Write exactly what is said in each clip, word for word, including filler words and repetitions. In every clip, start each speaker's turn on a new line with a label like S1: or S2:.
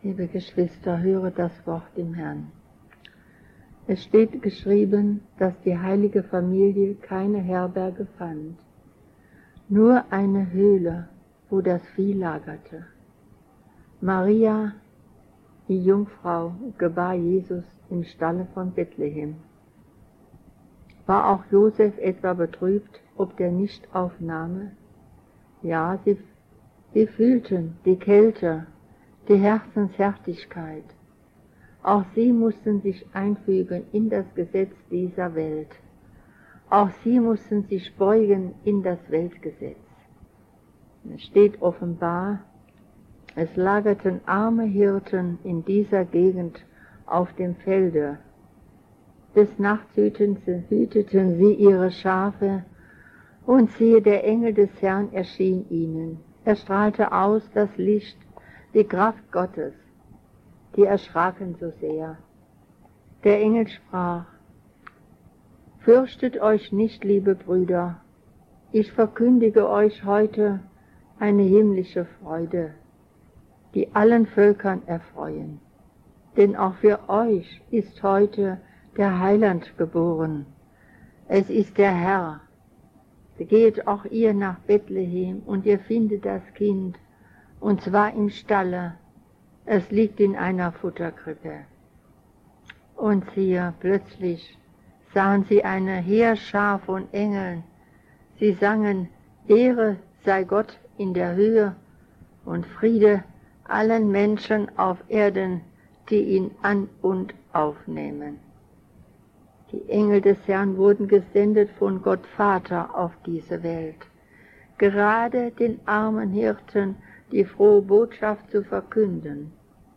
S1: Liebe Geschwister, höre das Wort im Herrn. Es steht geschrieben, dass die heilige Familie keine Herberge fand, nur eine Höhle, wo das Vieh lagerte. Maria, die Jungfrau, gebar Jesus im Stalle von Bethlehem. War auch Josef etwa betrübt, ob der nicht aufnahme? Ja, sie, sie fühlten die Kälte, die Herzenshärtigkeit. Auch sie mussten sich einfügen in das Gesetz dieser Welt. Auch sie mussten sich beugen in das Weltgesetz. Es steht offenbar, es lagerten arme Hirten in dieser Gegend auf dem Felde. Des Nachts hüteten sie ihre Schafe, und siehe, der Engel des Herrn erschien ihnen. Er strahlte aus das Licht, die Kraft Gottes. Die erschraken so sehr. Der Engel sprach: Fürchtet euch nicht, liebe Brüder, ich verkündige euch heute eine himmlische Freude, die allen Völkern erfreuen. Denn auch für euch ist heute der Heiland geboren. Es ist der Herr. Geht auch ihr nach Bethlehem und ihr findet das Kind, und zwar im Stalle. Es liegt in einer Futterkrippe. Und siehe, plötzlich sahen sie eine Heerschar von Engeln. Sie sangen: Ehre sei Gott in der Höhe und Friede allen Menschen auf Erden, die ihn an und aufnehmen. Die Engel des Herrn wurden gesendet von Gott Vater auf diese Welt, gerade den armen Hirten die frohe Botschaft zu verkünden.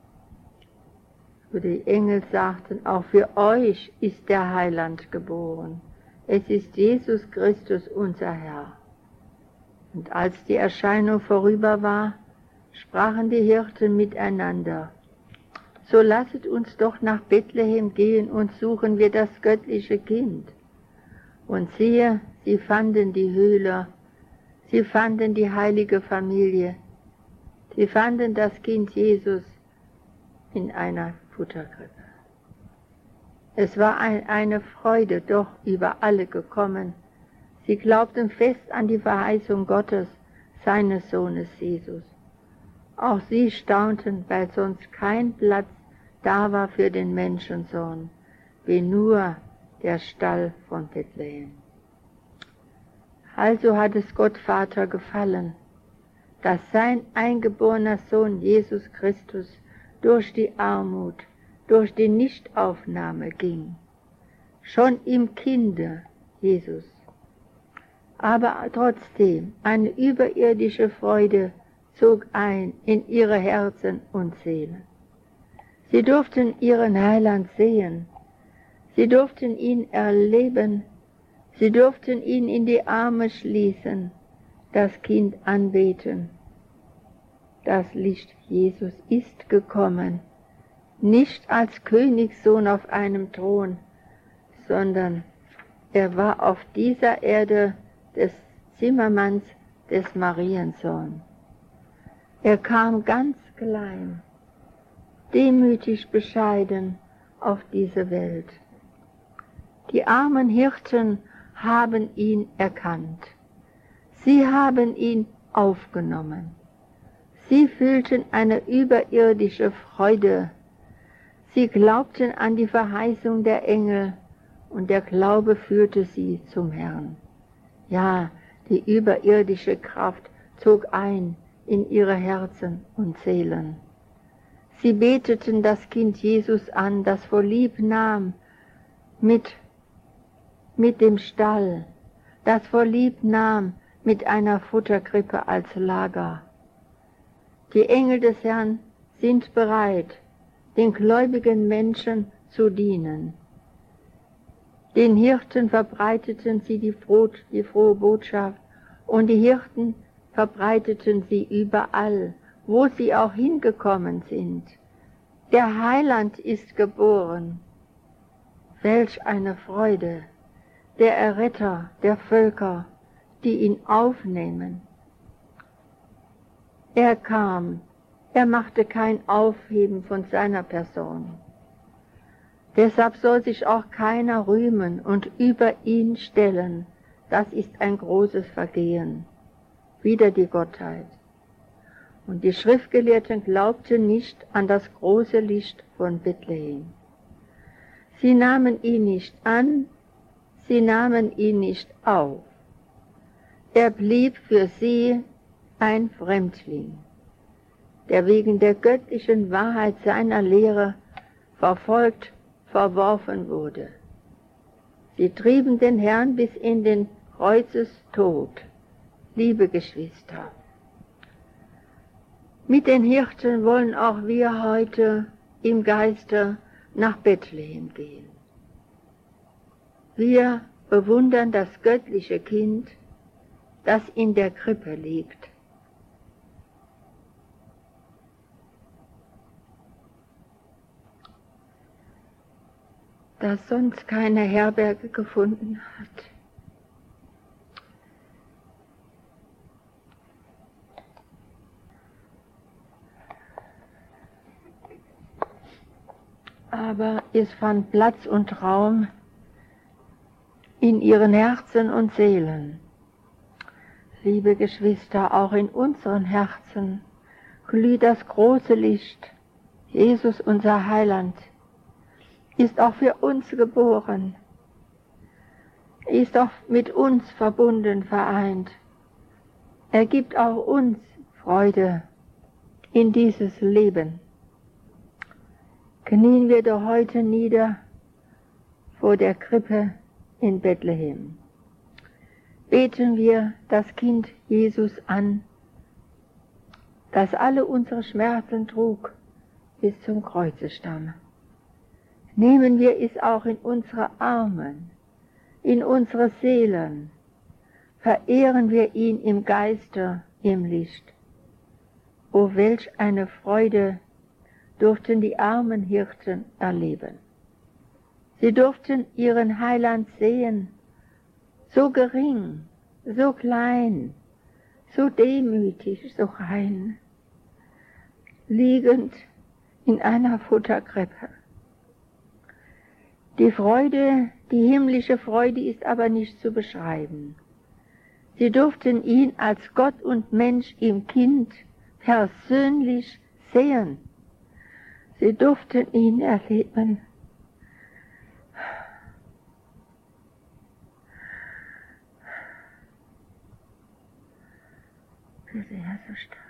S1: Und die Engel sagten: Auch für euch ist der Heiland geboren. Es ist Jesus Christus, unser Herr. Und als die Erscheinung vorüber war, sprachen die Hirten miteinander: So lasset uns doch nach Bethlehem gehen und suchen wir das göttliche Kind. Und siehe, sie fanden die Höhle, sie fanden die heilige Familie, sie fanden das Kind Jesus in einer Futterkrippe. Es war ein, eine Freude doch über alle gekommen. Sie glaubten fest an die Verheißung Gottes, seines Sohnes Jesus. Auch sie staunten, weil sonst kein Platz da war für den Menschensohn, wie nur der Stall von Bethlehem. Also hat es Gott Vater gefallen, dass sein eingeborener Sohn Jesus Christus durch die Armut, durch die Nichtaufnahme ging, schon im Kinde Jesus. Aber trotzdem eine überirdische Freude zog ein in ihre Herzen und Seelen. Sie durften ihren Heiland sehen, sie durften ihn erleben, sie durften ihn in die Arme schließen, das Kind anbeten. Das Licht Jesus ist gekommen, nicht als Königssohn auf einem Thron, sondern er war auf dieser Erde des Zimmermanns, des Mariensohn. Er kam ganz klein, demütig bescheiden auf diese Welt. Die armen Hirten haben ihn erkannt. Sie haben ihn aufgenommen. Sie fühlten eine überirdische Freude. Sie glaubten an die Verheißung der Engel und der Glaube führte sie zum Herrn. Ja, die überirdische Kraft zog ein in ihre Herzen und Seelen. Sie beteten das Kind Jesus an, das vorlieb nahm mit, mit dem Stall, das vorlieb nahm mit einer Futterkrippe als Lager. Die Engel des Herrn sind bereit, den gläubigen Menschen zu dienen. Den Hirten verbreiteten sie die, froh, die frohe Botschaft und die Hirten verbreiteten sie überall, wo sie auch hingekommen sind. Der Heiland ist geboren. Welch eine Freude, der Erretter der Völker, die ihn aufnehmen. Er kam Er machte kein Aufheben von seiner Person. Deshalb soll sich auch keiner rühmen und über ihn stellen. Das ist ein großes Vergehen. Wieder die Gottheit. Und die Schriftgelehrten glaubten nicht an das große Licht von Bethlehem. Sie nahmen ihn nicht an, sie nahmen ihn nicht auf. Er blieb für sie ein Fremdling, der wegen der göttlichen Wahrheit seiner Lehre verfolgt, verworfen wurde. Sie trieben den Herrn bis in den Kreuzestod. Liebe Geschwister, mit den Hirten wollen auch wir heute im Geiste nach Bethlehem gehen. Wir bewundern das göttliche Kind, das in der Krippe liegt. Das sonst keine Herberge gefunden hat. Aber es fand Platz und Raum in ihren Herzen und Seelen. Liebe Geschwister, auch in unseren Herzen glüht das große Licht. Jesus, unser Heiland, ist auch für uns geboren, ist auch mit uns verbunden, vereint. Er gibt auch uns Freude in dieses Leben. Knien wir doch heute nieder vor der Krippe in Bethlehem. Beten wir das Kind Jesus an, das alle unsere Schmerzen trug bis zum Kreuzestamm. Nehmen wir es auch in unsere Armen, in unsere Seelen, verehren wir ihn im Geiste, im Licht. O welch eine Freude durften die armen Hirten erleben. Sie durften ihren Heiland sehen, so gering, so klein, so demütig, so rein, liegend in einer Futterkrippe. Die Freude, die himmlische Freude ist aber nicht zu beschreiben. Sie durften ihn als Gott und Mensch im Kind persönlich sehen. Sie durften ihn erleben. Bitte, Herr, so stark.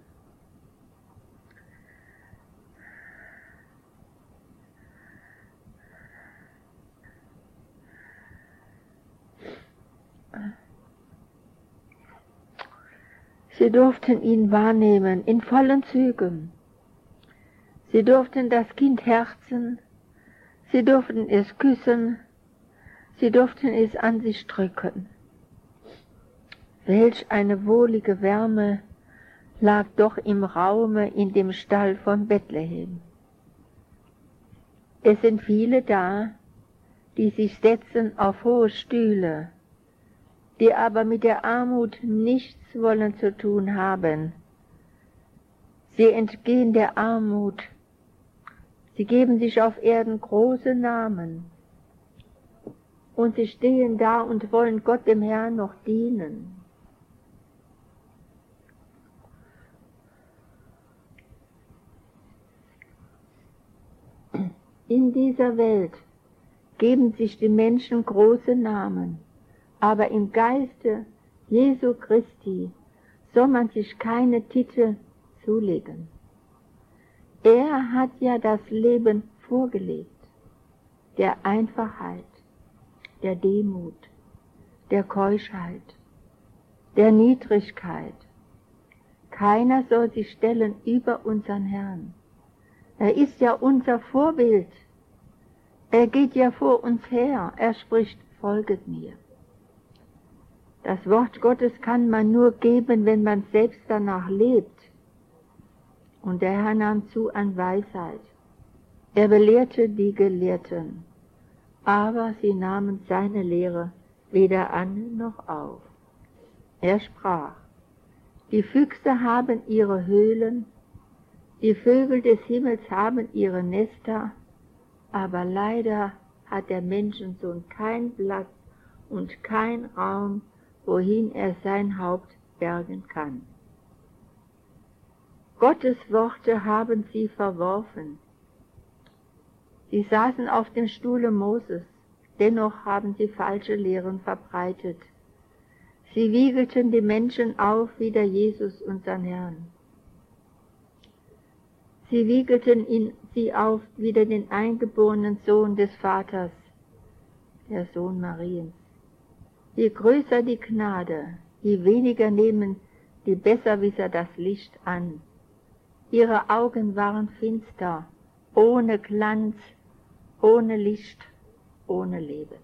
S1: Sie durften ihn wahrnehmen in vollen Zügen. Sie durften das Kind herzen, sie durften es küssen, sie durften es an sich drücken. Welch eine wohlige Wärme lag doch im Raume in dem Stall von Bethlehem. Es sind viele da, die sich setzen auf hohe Stühle, die aber mit der Armut nichts wollen zu tun haben. Sie entgehen der Armut. Sie geben sich auf Erden große Namen. Und sie stehen da und wollen Gott dem Herrn noch dienen. In dieser Welt geben sich die Menschen große Namen, aber im Geiste Jesu Christi soll man sich keine Titel zulegen. Er hat ja das Leben vorgelebt, der Einfachheit, der Demut, der Keuschheit, der Niedrigkeit. Keiner soll sich stellen über unseren Herrn. Er ist ja unser Vorbild. Er geht ja vor uns her. Er spricht, folget mir. Das Wort Gottes kann man nur geben, wenn man selbst danach lebt. Und der Herr nahm zu an Weisheit. Er belehrte die Gelehrten, aber sie nahmen seine Lehre weder an noch auf. Er sprach, die Füchse haben ihre Höhlen Die Vögel des Himmels haben ihre Nester, aber leider hat der Menschensohn keinen Platz und keinen Raum, wohin er sein Haupt bergen kann. Gottes Worte haben sie verworfen. Sie saßen auf dem Stuhle Moses, dennoch haben sie falsche Lehren verbreitet. Sie wiegelten die Menschen auf wider Jesus, unseren Herrn. Sie wiegelten ihn, sie auf wider den eingeborenen Sohn des Vaters, der Sohn Mariens. Je größer die Gnade, je weniger nehmen die Besserwisser das Licht an. Ihre Augen waren finster, ohne Glanz, ohne Licht, ohne Leben.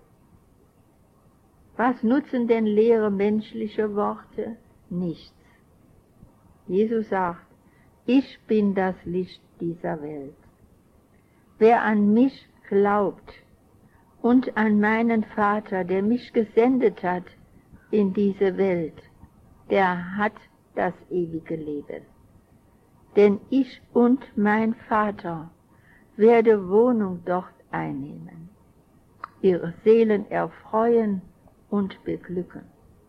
S1: Was nutzen denn leere menschliche Worte? Nichts. Jesus sagt, ich bin das Licht dieser Welt. Wer an mich glaubt und an meinen Vater, der mich gesendet hat in diese Welt, der hat das ewige Leben. Denn ich und mein Vater werde Wohnung dort einnehmen, ihre Seelen erfreuen und beglücken.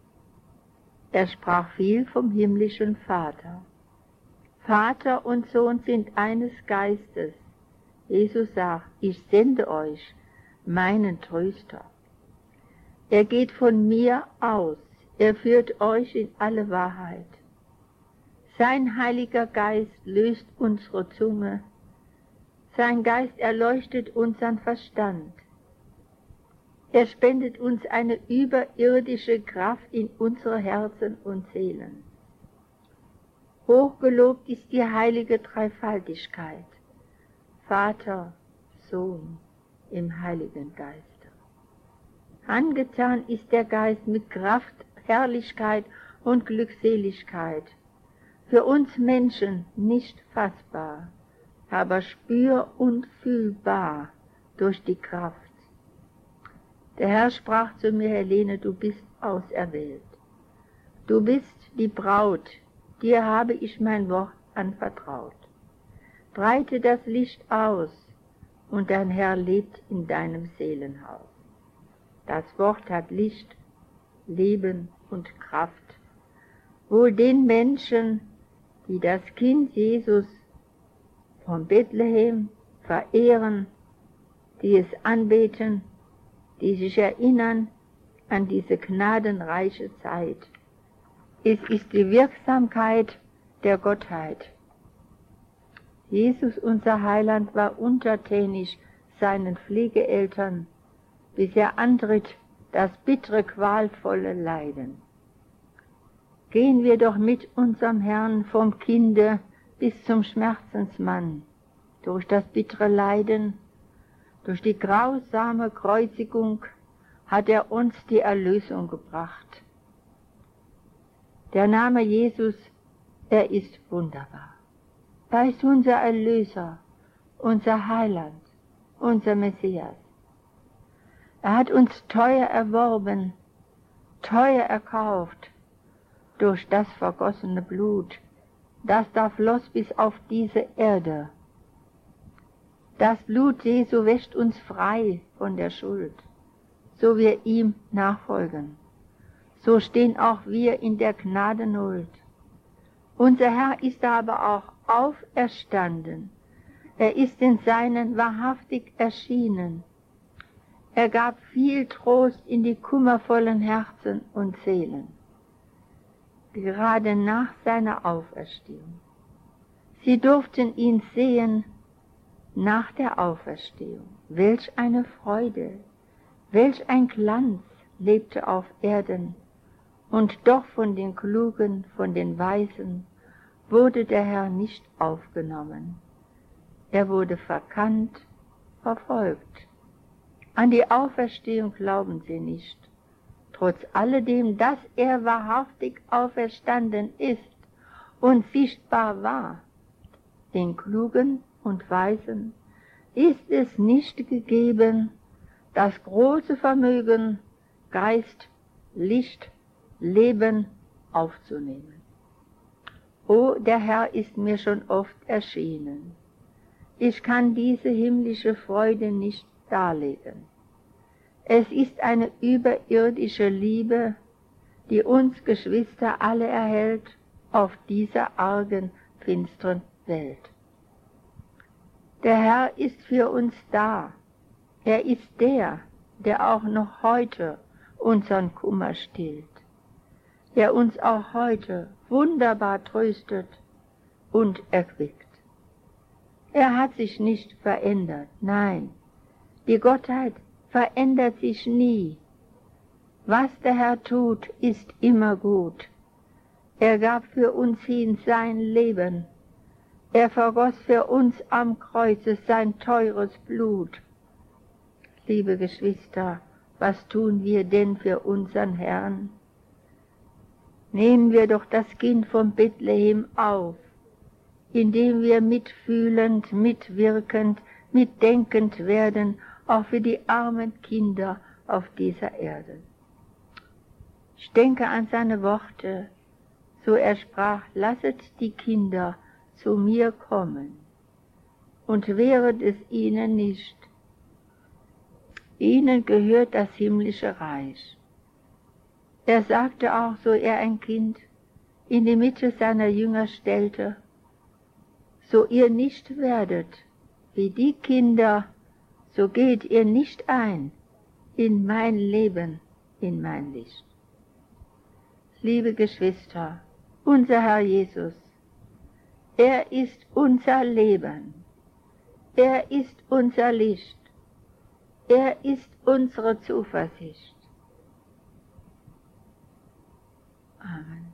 S1: Er sprach viel vom himmlischen Vater. Vater und Sohn sind eines Geistes. Jesus sagt, ich sende euch meinen Tröster. Er geht von mir aus, er führt euch in alle Wahrheit. Sein Heiliger Geist löst unsere Zunge, sein Geist erleuchtet unseren Verstand. Er spendet uns eine überirdische Kraft in unsere Herzen und Seelen. Hochgelobt ist die heilige Dreifaltigkeit, Vater, Sohn im Heiligen Geiste. Angetan ist der Geist mit Kraft, Herrlichkeit und Glückseligkeit, für uns Menschen nicht fassbar, aber spür- und fühlbar durch die Kraft. Der Herr sprach zu mir, Helene, du bist auserwählt. Du bist die Braut, dir habe ich mein Wort anvertraut. Breite das Licht aus, und dein Herr lebt in deinem Seelenhaus. Das Wort hat Licht, Leben und Kraft. Wohl den Menschen, die das Kind Jesus von Bethlehem verehren, die es anbeten, die sich erinnern an diese gnadenreiche Zeit. Es ist die Wirksamkeit der Gottheit. Jesus, unser Heiland, war untertänig seinen Pflegeeltern, bis er antritt das bittere, qualvolle Leiden. Gehen wir doch mit unserem Herrn vom Kinde bis zum Schmerzensmann, durch das bittere Leiden, durch die grausame Kreuzigung hat er uns die Erlösung gebracht. Der Name Jesus, er ist wunderbar. Er ist unser Erlöser, unser Heiland, unser Messias. Er hat uns teuer erworben, teuer erkauft, durch das vergossene Blut, das da floss bis auf diese Erde. Das Blut Jesu wäscht uns frei von der Schuld, so wir ihm nachfolgen. So stehen auch wir in der Gnadenhuld. Unser Herr ist aber auch auferstanden. Er ist den Seinen wahrhaftig erschienen. Er gab viel Trost in die kummervollen Herzen und Seelen, gerade nach seiner Auferstehung. Sie durften ihn sehen nach der Auferstehung. Welch eine Freude, welch ein Glanz lebte auf Erden, und doch von den Klugen, von den Weisen wurde der Herr nicht aufgenommen. Er wurde verkannt, verfolgt. An die Auferstehung glauben sie nicht, trotz alledem, dass er wahrhaftig auferstanden ist und sichtbar war. Den Klugen und Weisen ist es nicht gegeben, das große Vermögen, Geist, Licht, Leben aufzunehmen. O, der Herr ist mir schon oft erschienen. Ich kann diese himmlische Freude nicht darlegen. Es ist eine überirdische Liebe, die uns Geschwister alle erhält auf dieser argen, finsteren Welt. Der Herr ist für uns da. Er ist der, der auch noch heute unseren Kummer stillt, der uns auch heute wunderbar tröstet und erquickt. Er hat sich nicht verändert, nein, die Gottheit verändert sich nie. Was der Herr tut, ist immer gut. Er gab für uns hin sein Leben. Er vergoss für uns am Kreuze sein teures Blut. Liebe Geschwister, was tun wir denn für unseren Herrn? Nehmen wir doch das Kind von Bethlehem auf, indem wir mitfühlend, mitwirkend, mitdenkend werden, auch für die armen Kinder auf dieser Erde. Ich denke an seine Worte, so er sprach, lasset die Kinder zu mir kommen, und wehret es ihnen nicht. Ihnen gehört das himmlische Reich. Er sagte auch, so er ein Kind in die Mitte seiner Jünger stellte, so ihr nicht werdet wie die Kinder, so geht ihr nicht ein in mein Leben, in mein Licht. Liebe Geschwister, unser Herr Jesus, er ist unser Leben, er ist unser Licht, er ist unsere Zuversicht. Amen.